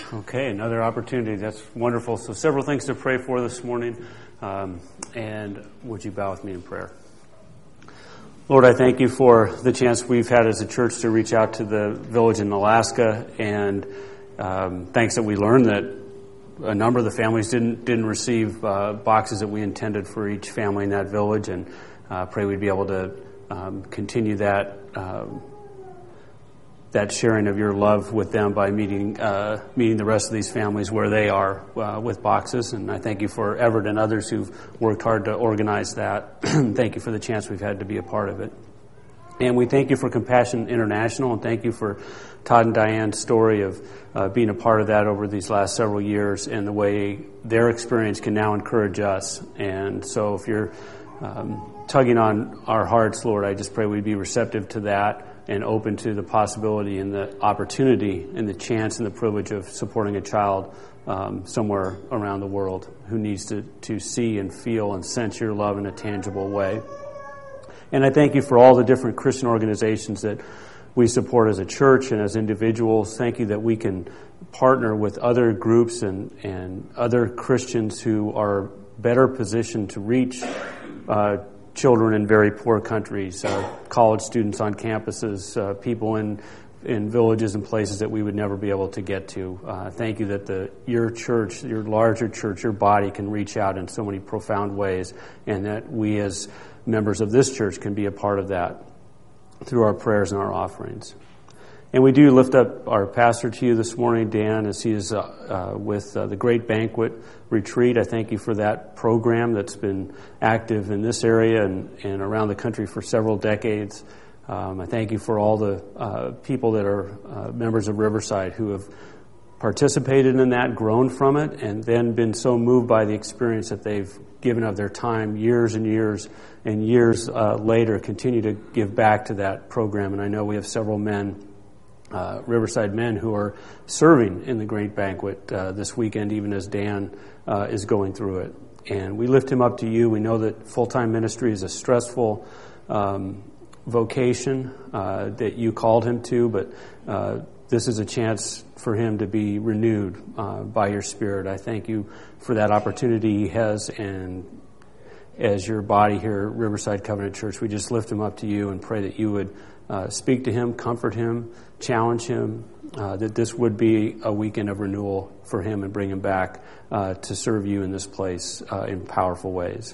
Okay, another opportunity. That's wonderful. So several things to pray for this morning. And would you bow with me in prayer? Lord, I thank you for the chance we've had as a church to reach out to the village in Alaska. And thanks that we learned that a number of the families didn't receive boxes that we intended for each family in that village. And pray we'd be able to continue that sharing of your love with them by meeting the rest of these families where they are with boxes. And I thank you for Everett and others who've worked hard to organize that. Thank you for the chance we've had to be a part of it. And we thank you for Compassion International, and thank you for Todd and Diane's story of being a part of that over these last several years and the way their experience can now encourage us. And so if you're tugging on our hearts, Lord, I just pray we'd be receptive to that and open to the possibility and the opportunity and the chance and the privilege of supporting a child somewhere around the world who needs to see and feel and sense your love in a tangible way. And I thank you for all the different Christian organizations that we support as a church and as individuals. Thank you that we can partner with other groups and other Christians who are better positioned to reach children in very poor countries, college students on campuses, people in villages and places that we would never be able to get to. Thank you that your church, your larger church, your body can reach out in so many profound ways, and that we as members of this church can be a part of that through our prayers and our offerings. And we do lift up our pastor to you this morning, Dan, as he is with the Great Banquet Retreat. I thank you for that program that's been active in this area and around the country for several decades. I thank you for all the people that are members of Riverside who have participated in that, grown from it, and then been so moved by the experience that they've given of their time years and years and years later, continue to give back to that program. And I know we have several men, Riverside men, who are serving in the Great Banquet this weekend, even as Dan is going through it. And we lift him up to you. We know that full-time ministry is a stressful vocation that you called him to, but this is a chance for him to be renewed by your Spirit. I thank you for that opportunity he has, and as your body here at Riverside Covenant Church, we just lift him up to you and pray that you would speak to him, comfort him, challenge him, that this would be a weekend of renewal for him and bring him back to serve you in this place in powerful ways.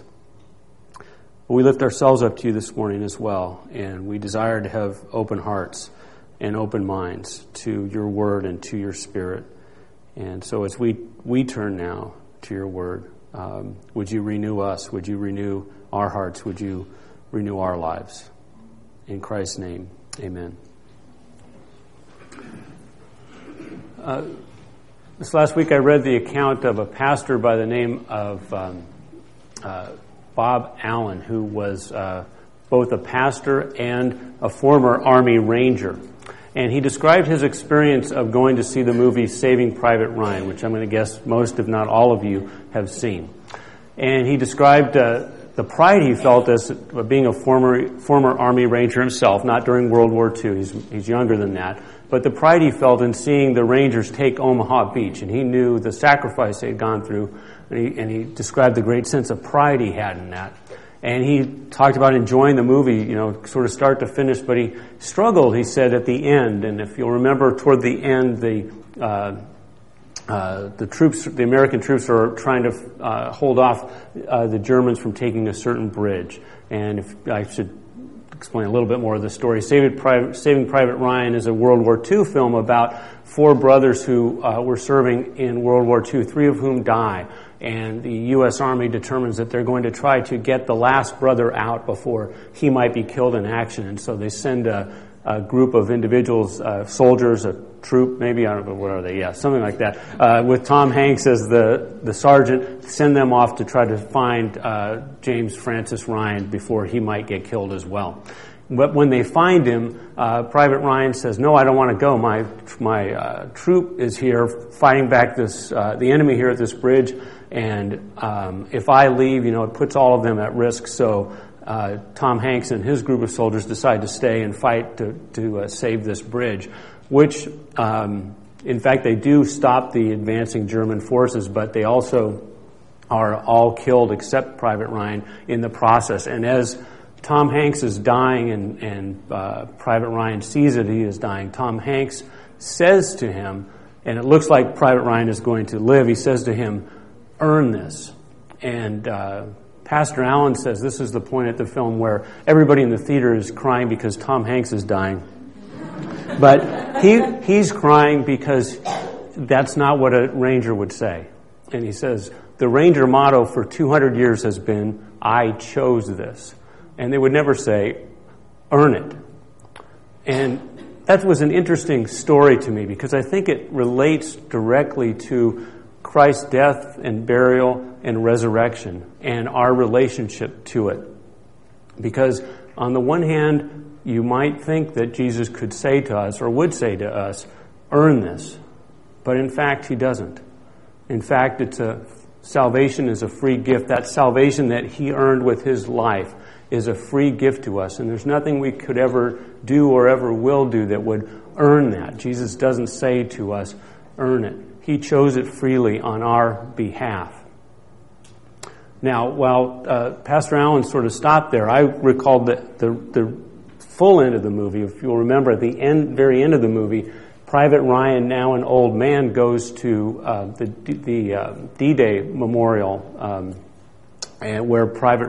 We lift ourselves up to you this morning as well, and we desire to have open hearts and open minds to your word and to your Spirit. And so as we turn now to your word, would you renew us? Would you renew our hearts? Would you renew our lives? In Christ's name, amen. This last week I read the account of a pastor by the name of Bob Allen, who was both a pastor and a former Army Ranger. And he described his experience of going to see the movie Saving Private Ryan, which I'm going to guess most, if not all of you, have seen. And he described the pride he felt as being a former Army Ranger himself, not during World War II, he's younger than that, but the pride he felt in seeing the Rangers take Omaha Beach, and he knew the sacrifice they had gone through, and he described the great sense of pride he had in that. And he talked about enjoying the movie, sort of start to finish, but he struggled, he said, at the end. And if you'll remember, toward the end, the American troops are trying to hold off the Germans from taking a certain bridge. And if I should explain a little bit more of the story, Saving Private Ryan is a World War II film about four brothers who were serving in World War II, three of whom die. And the U.S. Army determines that they're going to try to get the last brother out before he might be killed in action. And so they send a group of individuals, soldiers, a troop, maybe, I don't know, what are they? Yeah, something like that, with Tom Hanks as the sergeant, send them off to try to find James Francis Ryan before he might get killed as well. But when they find him, Private Ryan says, "No, I don't want to go. My troop is here fighting back the enemy here at this bridge, and if I leave, it puts all of them at risk." So Tom Hanks and his group of soldiers decide to stay and fight to save this bridge, which In fact, they do stop the advancing German forces, but they also are all killed except Private Ryan in the process. And as Tom Hanks is dying and Private Ryan sees that he is dying, Tom Hanks says to him, and it looks like Private Ryan is going to live, he says to him, "Earn this." And Pastor Allen says this is the point at the film where everybody in the theater is crying because Tom Hanks is dying. But he's crying because that's not what a Ranger would say. And he says, the Ranger motto for 200 years has been, "I chose this." And they would never say, "Earn it." And that was an interesting story to me because I think it relates directly to Christ's death and burial and resurrection and our relationship to it. Because on the one hand, you might think that Jesus could say to us or would say to us, "Earn this." But in fact, he doesn't. In fact, salvation is a free gift. That salvation that he earned with his life is a free gift to us. And there's nothing we could ever do or ever will do that would earn that. Jesus doesn't say to us, "Earn it." He chose it freely on our behalf. Now, while Pastor Allen sort of stopped there, I recalled that the full end of the movie. If you'll remember, at the very end of the movie, Private Ryan, now an old man, goes to the D-Day memorial, and where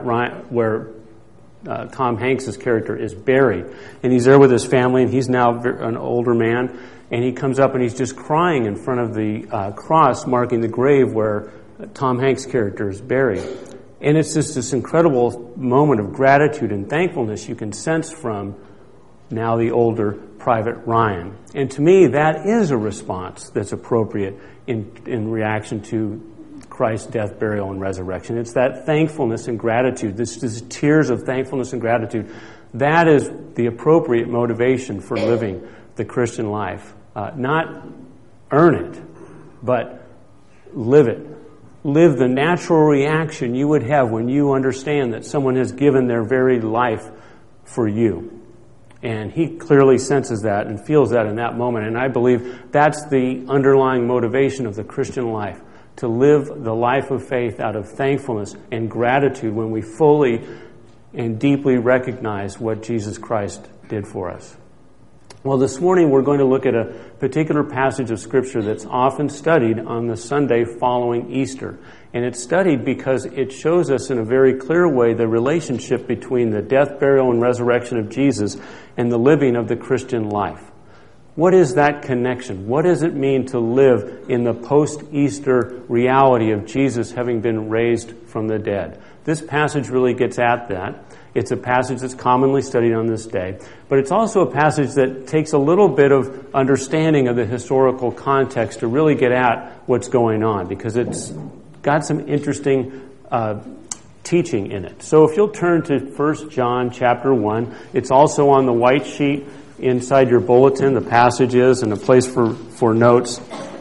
Tom Hanks' character is buried, and he's there with his family, and he's now an older man, and he comes up and he's just crying in front of the cross marking the grave where Tom Hanks' character is buried. And it's just this incredible moment of gratitude and thankfulness you can sense from now the older Private Ryan. And to me, that is a response that's appropriate in reaction to Christ's death, burial, and resurrection. It's that thankfulness and gratitude, this tears of thankfulness and gratitude. That is the appropriate motivation for living the Christian life. Not earn it, but live it. Live the natural reaction you would have when you understand that someone has given their very life for you. And he clearly senses that and feels that in that moment. And I believe that's the underlying motivation of the Christian life, to live the life of faith out of thankfulness and gratitude when we fully and deeply recognize what Jesus Christ did for us. Well, this morning we're going to look at a particular passage of Scripture that's often studied on the Sunday following Easter. And it's studied because it shows us in a very clear way the relationship between the death, burial, and resurrection of Jesus and the living of the Christian life. What is that connection? What does it mean to live in the post-Easter reality of Jesus having been raised from the dead? This passage really gets at that. It's a passage that's commonly studied on this day, but it's also a passage that takes a little bit of understanding of the historical context to really get at what's going on, because it's got some interesting teaching in it. So if you'll turn to 1 John chapter 1, it's also on the white sheet inside your bulletin, the passage is, and a place for notes.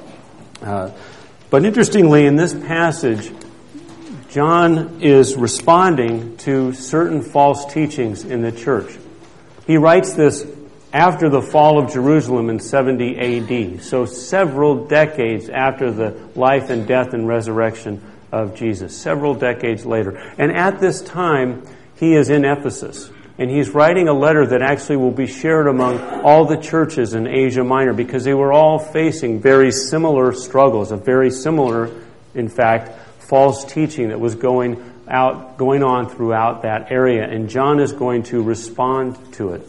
But interestingly, in this passage, John is responding to certain false teachings in the church. He writes this after the fall of Jerusalem in 70 A.D., so several decades after the life and death and resurrection of Jesus, several decades later. And at this time, he is in Ephesus, and he's writing a letter that actually will be shared among all the churches in Asia Minor, because they were all facing very similar struggles, a very similar, in fact, false teaching that was going on throughout that area, and John is going to respond to it.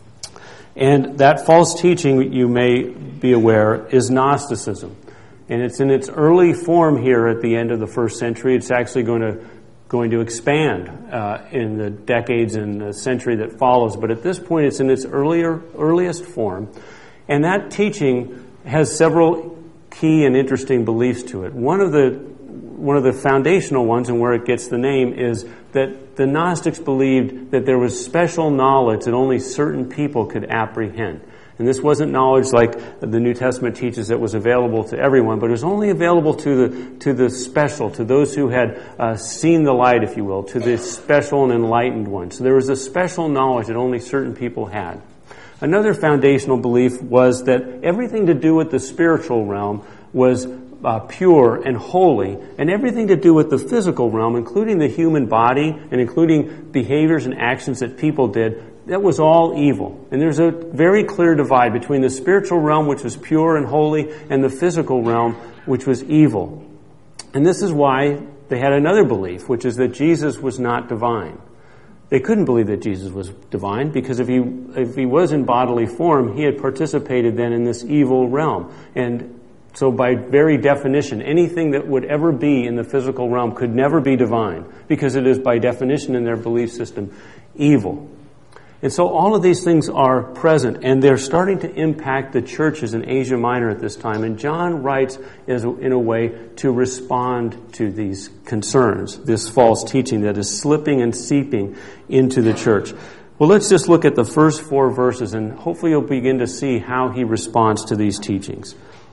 And that false teaching, you may be aware, is Gnosticism. And it's in its early form here at the end of the first century. It's actually going to expand in the decades and the century that follows. But at this point, it's in its earliest form. And that teaching has several key and interesting beliefs to it. One of the foundational ones, and where it gets the name, is that the Gnostics believed that there was special knowledge that only certain people could apprehend. And this wasn't knowledge like the New Testament teaches that was available to everyone, but it was only available to the special, to those who had seen the light, if you will, to the special and enlightened ones. So there was a special knowledge that only certain people had. Another foundational belief was that everything to do with the spiritual realm was pure and holy, and everything to do with the physical realm, including the human body and including behaviors and actions that people did, that was all evil. And there's a very clear divide between the spiritual realm, which was pure and holy, and the physical realm, which was evil. And this is why they had another belief, which is that Jesus was not divine. They couldn't believe that Jesus was divine because if he was in bodily form, he had participated then in this evil realm. And so by very definition, anything that would ever be in the physical realm could never be divine because it is by definition in their belief system evil. And so all of these things are present, and they're starting to impact the churches in Asia Minor at this time. And John writes in a way to respond to these concerns, this false teaching that is slipping and seeping into the church. Well, let's just look at the first 4 verses, and hopefully you'll begin to see how he responds to these teachings.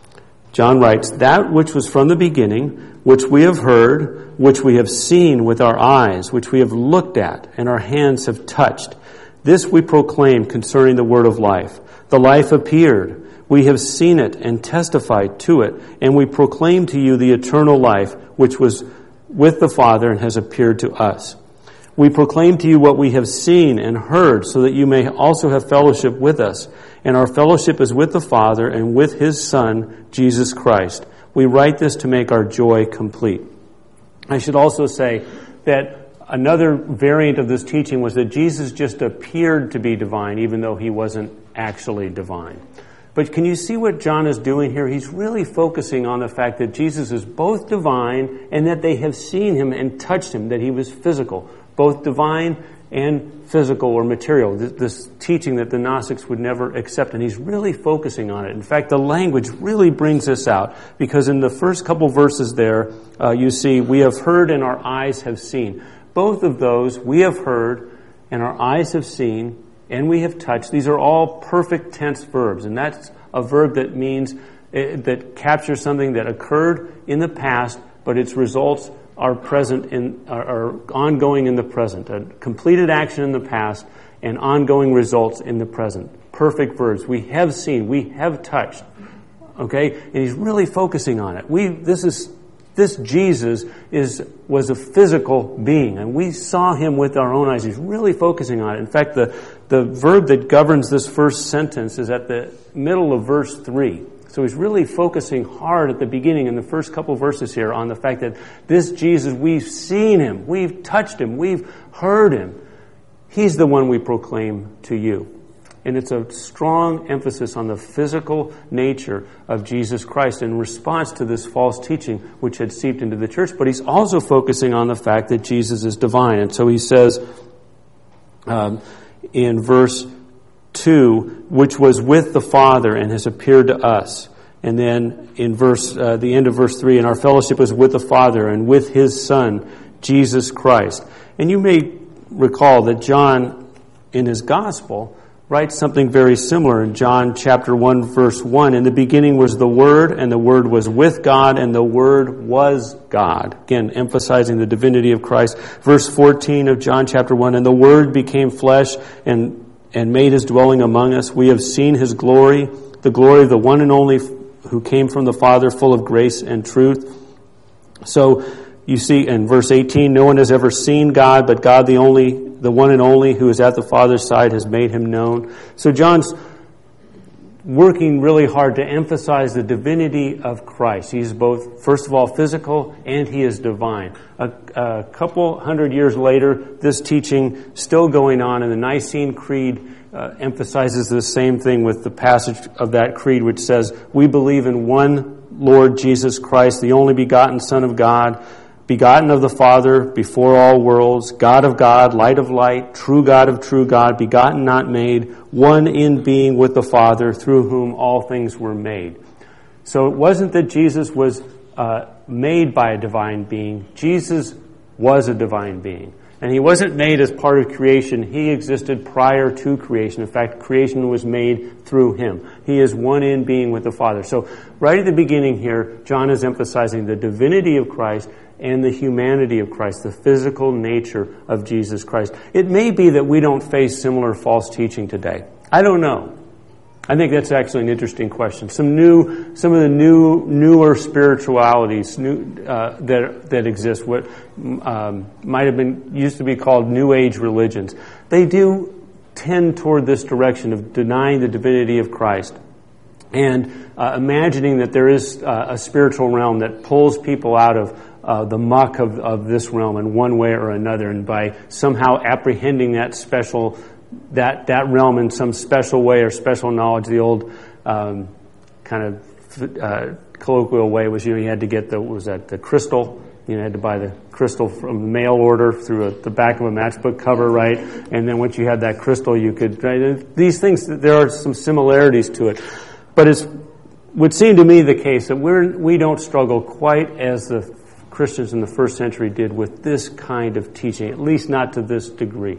John writes, "That which was from the beginning, which we have heard, which we have seen with our eyes, which we have looked at, and our hands have touched, this we proclaim concerning the word of life. The life appeared. We have seen it and testified to it, and we proclaim to you the eternal life, which was with the Father and has appeared to us. We proclaim to you what we have seen and heard, so that you may also have fellowship with us. And our fellowship is with the Father and with His Son, Jesus Christ. We write this to make our joy complete." I should also say that another variant of this teaching was that Jesus just appeared to be divine, even though he wasn't actually divine. But can you see what John is doing here? He's really focusing on the fact that Jesus is both divine and that they have seen him and touched him, that he was physical, both divine and physical or material, this teaching that the Gnostics would never accept, and he's really focusing on it. In fact, the language really brings this out, because in the first couple verses there, you see, "We have heard and our eyes have seen." Both of those, "we have heard" and "our eyes have seen" and "we have touched," these are all perfect tense verbs, and that's a verb that means, that captures something that occurred in the past, but its results are are ongoing in the present. A completed action in the past and ongoing results in the present. Perfect verbs. We have seen, we have touched. Okay? And he's really focusing on it. This Jesus was a physical being, and we saw him with our own eyes. He's really focusing on it. In fact, the verb that governs this first sentence is at the middle of verse 3. So he's really focusing hard at the beginning in the first couple verses here on the fact that this Jesus, we've seen him, we've touched him, we've heard him. He's the one we proclaim to you. And it's a strong emphasis on the physical nature of Jesus Christ in response to this false teaching which had seeped into the church. But he's also focusing on the fact that Jesus is divine. And so he says in verse 2, "which was with the Father and has appeared to us." And then in the end of verse 3, "and our fellowship is with the Father and with His Son, Jesus Christ." And you may recall that John, in his Gospel, writes something very similar in John chapter 1, verse 1. "In the beginning was the Word, and the Word was with God, and the Word was God." Again, emphasizing the divinity of Christ. Verse 14 of John chapter 1, "and the Word became flesh and made His dwelling among us. We have seen His glory, the glory of the one and only who came from the Father, full of grace and truth." So you see in verse 18, "No one has ever seen God, but God, the one and only who is at the Father's side, has made Him known." So John's working really hard to emphasize the divinity of Christ. He's both, first of all, physical, and He is divine. A couple hundred years later, this teaching still going on, and the Nicene Creed emphasizes the same thing with the passage of that creed which says, "We believe in one Lord Jesus Christ, the only begotten Son of God, begotten of the Father before all worlds, God of God, light of light, true God of true God, begotten not made, one in being with the Father, through whom all things were made." So it wasn't that Jesus was made by a divine being. Jesus was a divine being. And He wasn't made as part of creation. He existed prior to creation. In fact, creation was made through Him. He is one in being with the Father. So right at the beginning here, John is emphasizing the divinity of Christ and the humanity of Christ, the physical nature of Jesus Christ. It may be that we don't face similar false teaching today. I don't know. I think that's actually an interesting question. Some of the newer spiritualities that exist, what might have been used to be called New Age religions, they do tend toward this direction of denying the divinity of Christ and imagining that there is a spiritual realm that pulls people out of the muck of this realm in one way or another, and by somehow apprehending that special that realm in some special way or special knowledge. The old kind of colloquial way was, you had to get the crystal. You had to buy the crystal from the mail order through the back of a matchbook cover, right? And then once you had that crystal, you could, right? These things, there are some similarities to it. But it would seem to me the case that we don't struggle quite as the Christians in the first century did with this kind of teaching, at least not to this degree.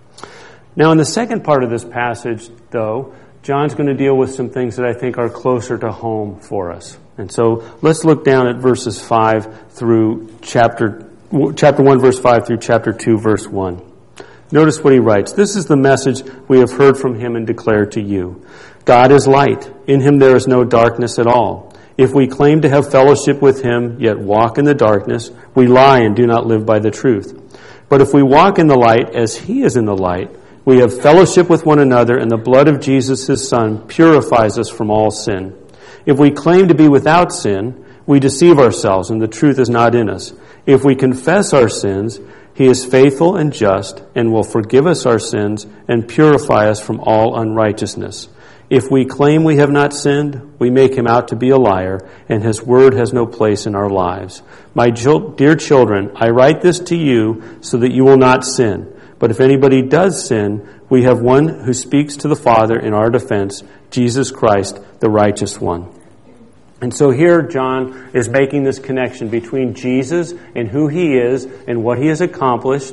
Now, in the second part of this passage, though, John's going to deal with some things that I think are closer to home for us. And so let's look down at verses 5 through chapter 1, verse 5 through chapter 2, verse 1. Notice what he writes. This is the message we have heard from him and declare to you. God is light. In him there is no darkness at all. If we claim to have fellowship with him, yet walk in the darkness, we lie and do not live by the truth. But if we walk in the light as he is in the light, we have fellowship with one another, and the blood of Jesus, his Son, purifies us from all sin. If we claim to be without sin, we deceive ourselves, and the truth is not in us. If we confess our sins, he is faithful and just, and will forgive us our sins and purify us from all unrighteousness. If we claim we have not sinned, we make him out to be a liar, and his word has no place in our lives. My dear children, I write this to you so that you will not sin. But if anybody does sin, we have one who speaks to the Father in our defense, Jesus Christ, the righteous one. And so here John is making this connection between Jesus and who he is and what he has accomplished,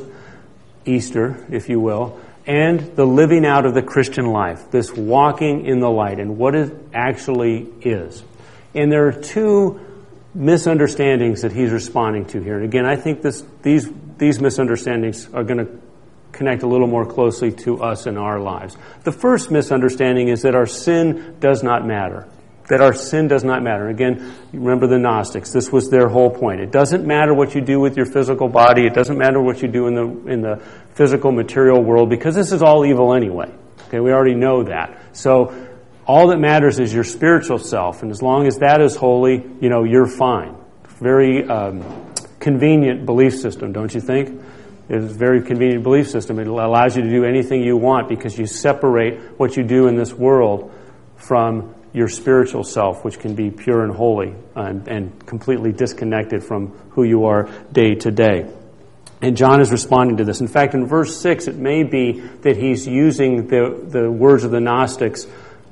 Easter, if you will, and the living out of the Christian life, this walking in the light and what it actually is. And there are two misunderstandings that he's responding to here. And again, I think these misunderstandings are going to connect a little more closely to us in our lives. The first misunderstanding is that our sin does not matter. That our sin does not matter. Again, remember the Gnostics. This was their whole point. It doesn't matter what you do with your physical body. It doesn't matter what you do in the physical material world, because this is all evil anyway. Okay, we already know that. So all that matters is your spiritual self, and as long as that is holy, you're fine. Very convenient belief system, don't you think? It's a very convenient belief system. It allows you to do anything you want because you separate what you do in this world from your spiritual self, which can be pure and holy and completely disconnected from who you are day to day. And John is responding to this. In fact, in verse 6, it may be that he's using the words of the Gnostics.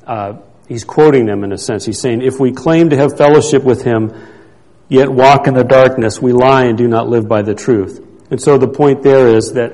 He's quoting them in a sense. He's saying, if we claim to have fellowship with him, yet walk in the darkness, we lie and do not live by the truth. And so the point there is that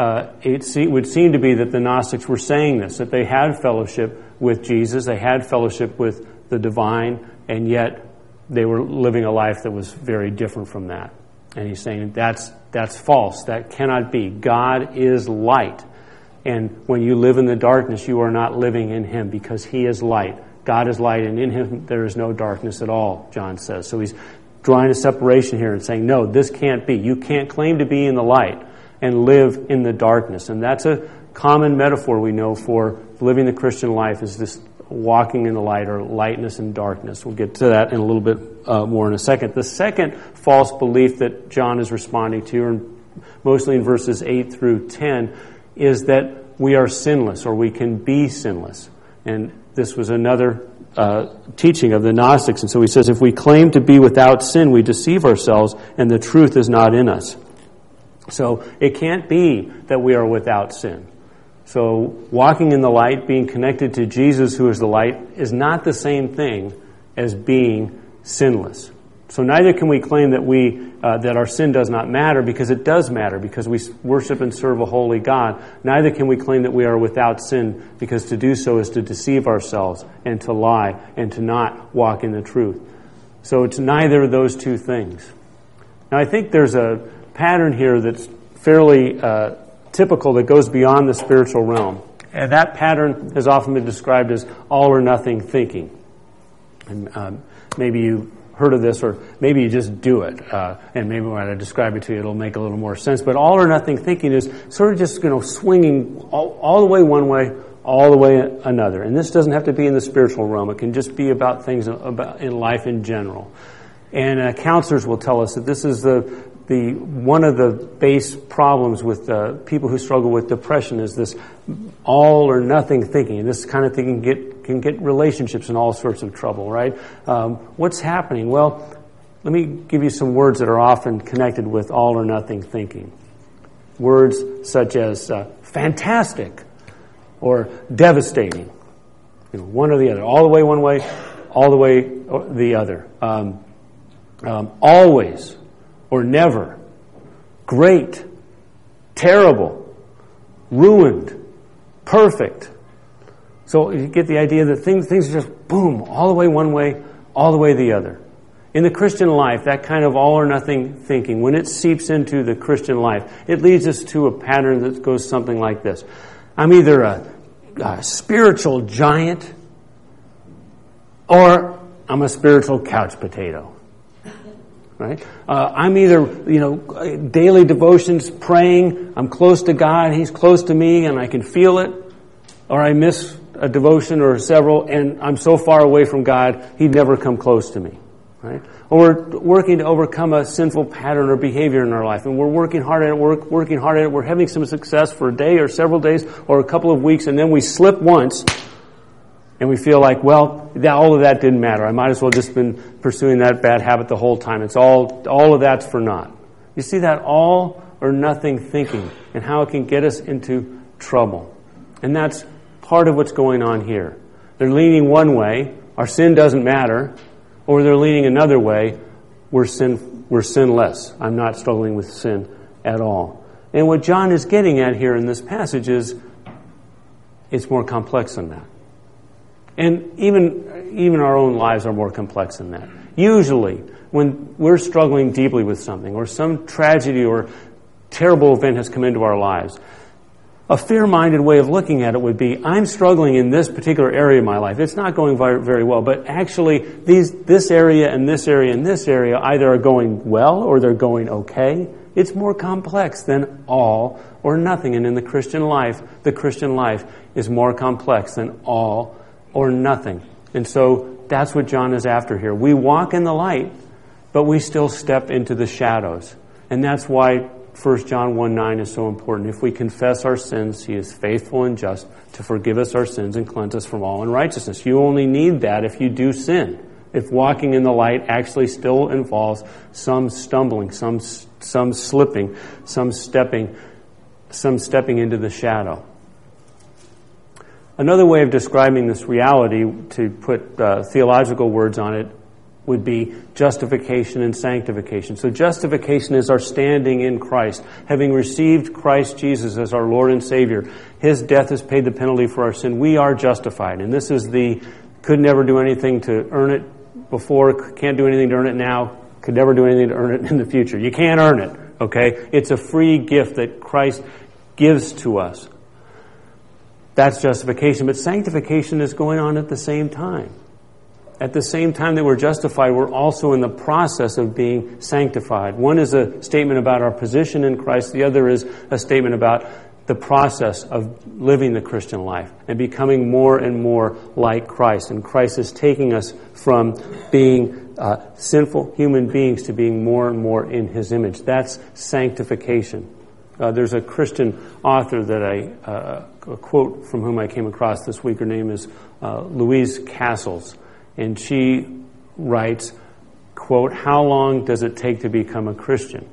it would seem to be that the Gnostics were saying this, that they had fellowship with Jesus, they had fellowship with the divine, and yet they were living a life that was very different from that. And he's saying that's false. That cannot be. God is light. And when you live in the darkness, you are not living in him, because he is light. God is light, and in him there is no darkness at all, John says. So he's drawing a separation here and saying, no, this can't be. You can't claim to be in the light and live in the darkness. And that's a common metaphor we know for living the Christian life, is this walking in the light, or lightness and darkness. We'll get to that in a little bit more in a second. The second false belief that John is responding to, and mostly in verses 8 through 10, is that we are sinless, or we can be sinless. And this was another teaching of the Gnostics. And so he says, if we claim to be without sin, we deceive ourselves, and the truth is not in us. So it can't be that we are without sin. So walking in the light, being connected to Jesus, who is the light, is not the same thing as being sinless. So neither can we claim that our sin does not matter, because it does matter, because we worship and serve a holy God. Neither can we claim that we are without sin, because to do so is to deceive ourselves and to lie and to not walk in the truth. So it's neither of those two things. Now I think there's a pattern here that's fairly typical, that goes beyond the spiritual realm. And that pattern has often been described as all or nothing thinking. And maybe you heard of this, or maybe you just do it. And maybe when I describe it to you, it'll make a little more sense. But all or nothing thinking is sort of just, swinging all the way one way, all the way another. And this doesn't have to be in the spiritual realm. It can just be about things in life in general. And counselors will tell us that this is one of the base problems with people who struggle with depression is this all or nothing thinking. And this kind of thinking can get relationships in all sorts of trouble, right? What's happening? Well, let me give you some words that are often connected with all or nothing thinking. Words such as fantastic or devastating. One or the other. All the way one way, all the way the other. Always or never. Great. Terrible. Ruined. Perfect. So you get the idea that things are just boom, all the way one way, all the way the other. In the Christian life, that kind of all or nothing thinking, when it seeps into the Christian life, it leads us to a pattern that goes something like this. I'm either a spiritual giant or I'm a spiritual couch potato. Right? I'm either, daily devotions, praying, I'm close to God, He's close to me, and I can feel it, or I miss a devotion or several, and I'm so far away from God, He'd never come close to me. Right? Or we're working to overcome a sinful pattern or behavior in our life, and we're working hard at it, we're having some success for a day or several days or a couple of weeks, and then we slip once, and we feel like, well, all of that didn't matter. I might as well just been pursuing that bad habit the whole time. It's all of that's for naught. You see that all or nothing thinking and how it can get us into trouble. And that's part of what's going on here. They're leaning one way, our sin doesn't matter, or they're leaning another way, we're sinless. I'm not struggling with sin at all. And what John is getting at here in this passage is it's more complex than that. And even our own lives are more complex than that. Usually, when we're struggling deeply with something, or some tragedy or terrible event has come into our lives, a fair-minded way of looking at it would be, I'm struggling in this particular area of my life. It's not going very, very well, but actually this area and this area and this area either are going well or they're going okay. It's more complex than all or nothing. And in the Christian life is more complex than all or nothing. And so that's what John is after here. We walk in the light, but we still step into the shadows. And that's why 1 John 1:9 is so important. If we confess our sins, He is faithful and just to forgive us our sins and cleanse us from all unrighteousness. You only need that if you do sin. If walking in the light actually still involves some stumbling, some slipping, some stepping into the shadow. Another way of describing this reality, to put theological words on it, would be justification and sanctification. So justification is our standing in Christ. Having received Christ Jesus as our Lord and Savior, His death has paid the penalty for our sin. We are justified. And this is could never do anything to earn it before, can't do anything to earn it now, could never do anything to earn it in the future. You can't earn it, okay? It's a free gift that Christ gives to us. That's justification. But sanctification is going on at the same time. At the same time that we're justified, we're also in the process of being sanctified. One is a statement about our position in Christ. The other is a statement about the process of living the Christian life and becoming more and more like Christ. And Christ is taking us from being sinful human beings to being more and more in His image. That's sanctification. There's a Christian author that a quote from whom I came across this week. Her name is Louise Castles. And she writes, quote, "How long does it take to become a Christian?"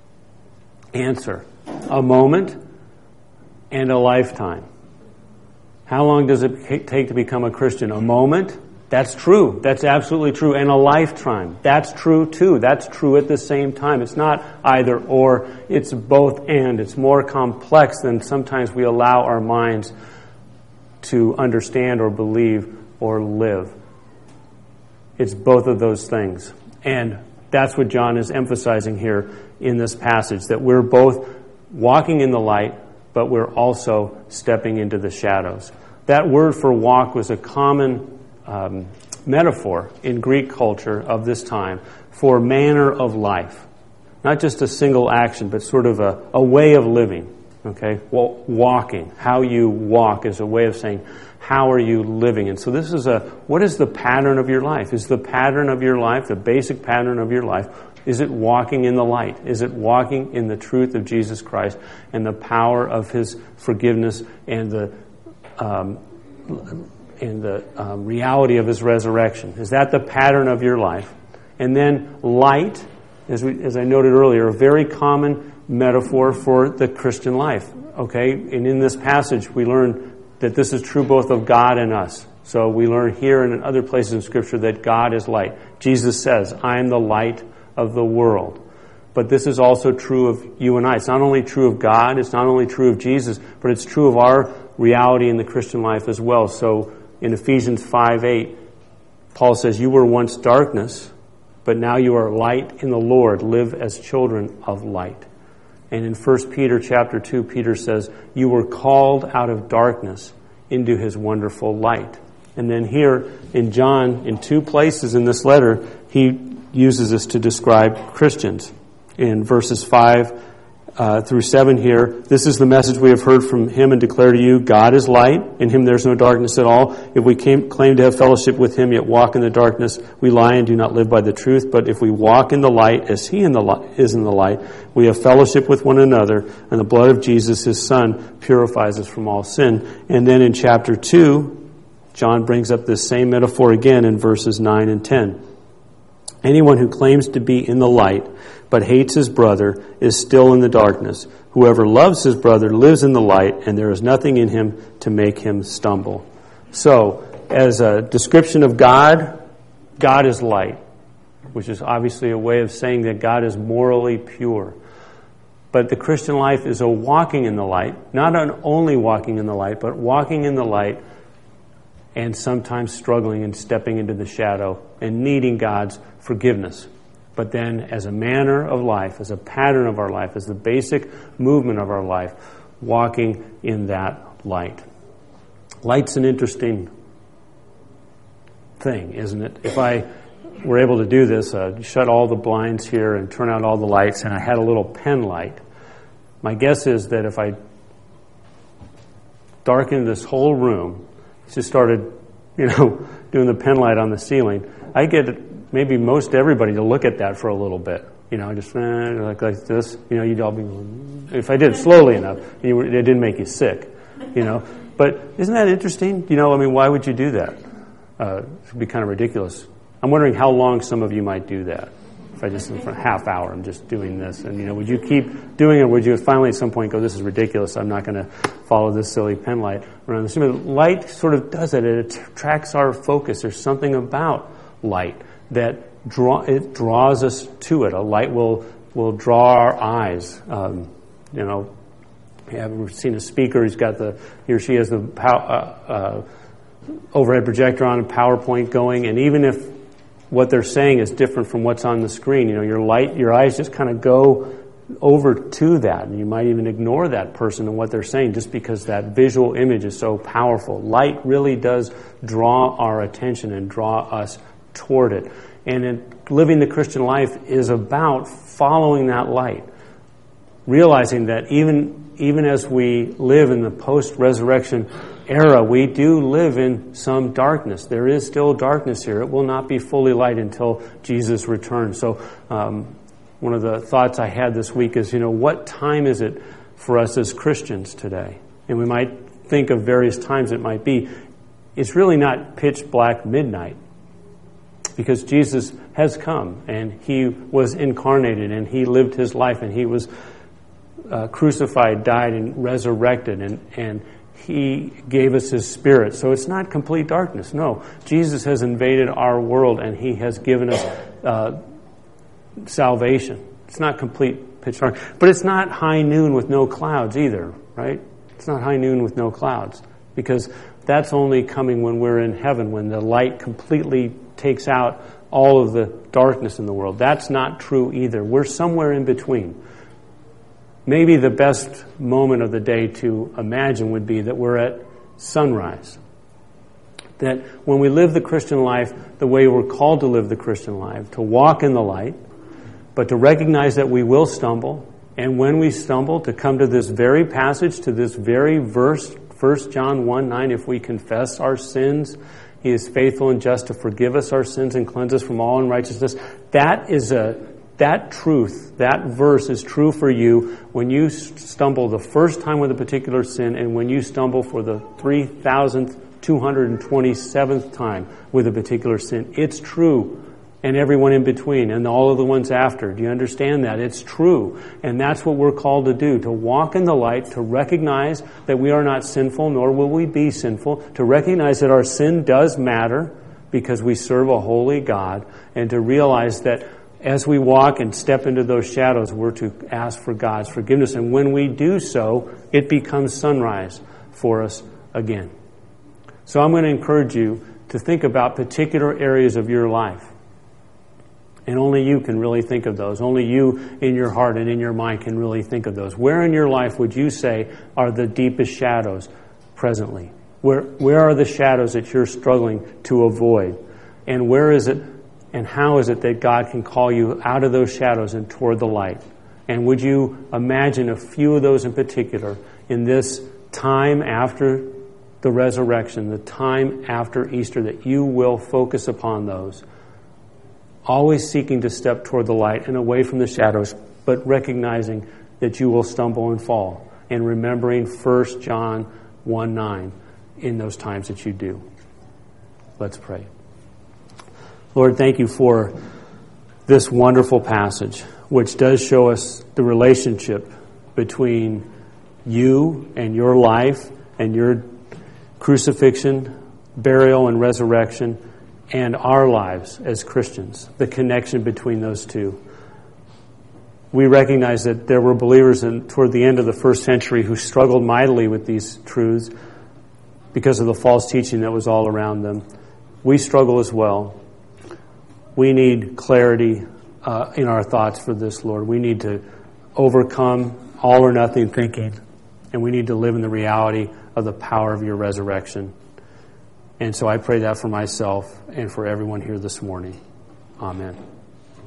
Answer, a moment and a lifetime. How long does it take to become a Christian? A moment? That's true. That's absolutely true. And a lifetime. That's true too. That's true at the same time. It's not either or. It's both and. It's more complex than sometimes we allow our minds to understand or believe or live. It's both of those things. And that's what John is emphasizing here in this passage, that we're both walking in the light, but we're also stepping into the shadows. That word for walk was a common metaphor in Greek culture of this time for manner of life. Not just a single action, but sort of a way of living. Okay? Well, walking. How you walk is a way of saying, how are you living? And so this is what is the pattern of your life? Is the pattern of your life, the basic pattern of your life, is it walking in the light? Is it walking in the truth of Jesus Christ and the power of His forgiveness and the reality of His resurrection? Is that the pattern of your life? And then light, as I noted earlier, a very common metaphor for the Christian life. Okay? And in this passage, we learn that this is true both of God and us. So we learn here and in other places in Scripture that God is light. Jesus says, I am the light of the world. But this is also true of you and I. It's not only true of God, it's not only true of Jesus, but it's true of our reality in the Christian life as well. So in Ephesians 5:8, Paul says, you were once darkness, but now you are light in the Lord. Live as children of light. And in 1 Peter chapter 2, Peter says, you were called out of darkness into His wonderful light. And then here in John, in 2 places in this letter, he uses this to describe Christians. In verses 5 through 7 here, this is the message we have heard from Him and declare to you, God is light, in Him there is no darkness at all. If we claim to have fellowship with Him, yet walk in the darkness, we lie and do not live by the truth. But if we walk in the light, as He is in the light, we have fellowship with one another, and the blood of Jesus, His Son, purifies us from all sin. And then in chapter 2, John brings up this same metaphor again in verses 9 and 10. Anyone who claims to be in the light but hates his brother is still in the darkness. Whoever loves his brother lives in the light, and there is nothing in him to make him stumble. So, as a description of God, God is light, which is obviously a way of saying that God is morally pure. But the Christian life is a walking in the light, not an only walking in the light, but walking in the light and sometimes struggling and stepping into the shadow and needing God's forgiveness. But then as a manner of life, as a pattern of our life, as the basic movement of our life, walking in that light. Light's an interesting thing, isn't it? If I were able to do this, shut all the blinds here and turn out all the lights, and I had a little pen light, my guess is that if I darkened this whole room, just started, doing the pen light on the ceiling, I get maybe most everybody to look at that for a little bit. Just like this. You'd all be, if I did it slowly enough, it didn't make you sick, But isn't that interesting? Why would you do that? It would be kind of ridiculous. I'm wondering how long some of you might do that. If I just, for a half hour, I'm just doing this. And, would you keep doing it, or would you finally at some point go, this is ridiculous, I'm not going to follow this silly pen light around the room? Light sort of does it. It attracts our focus. There's something about light that it draws us to it. A light will draw our eyes. You haven't seen a speaker. He or she has the overhead projector on, a PowerPoint going, and even if what they're saying is different from what's on the screen, your eyes just kind of go over to that, and you might even ignore that person and what they're saying just because that visual image is so powerful. Light really does draw our attention and draw us toward it. And living the Christian life is about following that light, realizing that even as we live in the post-resurrection era, we do live in some darkness. There is still darkness here. It will not be fully light until Jesus returns. So one of the thoughts I had this week is, what time is it for us as Christians today? And we might think of various times it might be. It's really not pitch black midnight, because Jesus has come and He was incarnated and He lived His life and He was crucified, died, and resurrected, and He gave us His Spirit. So it's not complete darkness. No, Jesus has invaded our world and He has given us salvation. It's not complete pitch dark. But it's not high noon with no clouds either, right? It's not high noon with no clouds, because that's only coming when we're in heaven, when the light completely takes out all of the darkness in the world. That's not true either. We're somewhere in between. Maybe the best moment of the day to imagine would be that we're at sunrise. That when we live the Christian life the way we're called to live the Christian life, to walk in the light, but to recognize that we will stumble, and when we stumble, to come to this very passage, to this very verse, 1 John 1:9, if we confess our sins, He is faithful and just to forgive us our sins and cleanse us from all unrighteousness. That truth, that verse is true for you when you stumble the first time with a particular sin and when you stumble for the 3,227th time with a particular sin. It's true. And everyone in between and all of the ones after. Do you understand that? It's true. And that's what we're called to do, to walk in the light, to recognize that we are not sinful, nor will we be sinful, to recognize that our sin does matter because we serve a holy God, and to realize that as we walk and step into those shadows, we're to ask for God's forgiveness. And when we do so, it becomes sunrise for us again. So I'm going to encourage you to think about particular areas of your life. And only you can really think of those. Only you in your heart and in your mind can really think of those. Where in your life would you say are the deepest shadows presently? Where are the shadows that you're struggling to avoid? And where is it and how is it that God can call you out of those shadows and toward the light? And would you imagine a few of those in particular in this time after the resurrection, the time after Easter, that you will focus upon those? Always seeking to step toward the light and away from the shadows, but recognizing that you will stumble and fall, and remembering 1 John 1:9 in those times that you do. Let's pray. Lord, thank you for this wonderful passage, which does show us the relationship between you and your life and your crucifixion, burial, and resurrection, and our lives as Christians, the connection between those two. We recognize that there were believers toward the end of the first century who struggled mightily with these truths because of the false teaching that was all around them. We struggle as well. We need clarity in our thoughts for this, Lord. We need to overcome all or nothing thinking, and we need to live in the reality of the power of your resurrection. And so I pray that for myself and for everyone here this morning. Amen.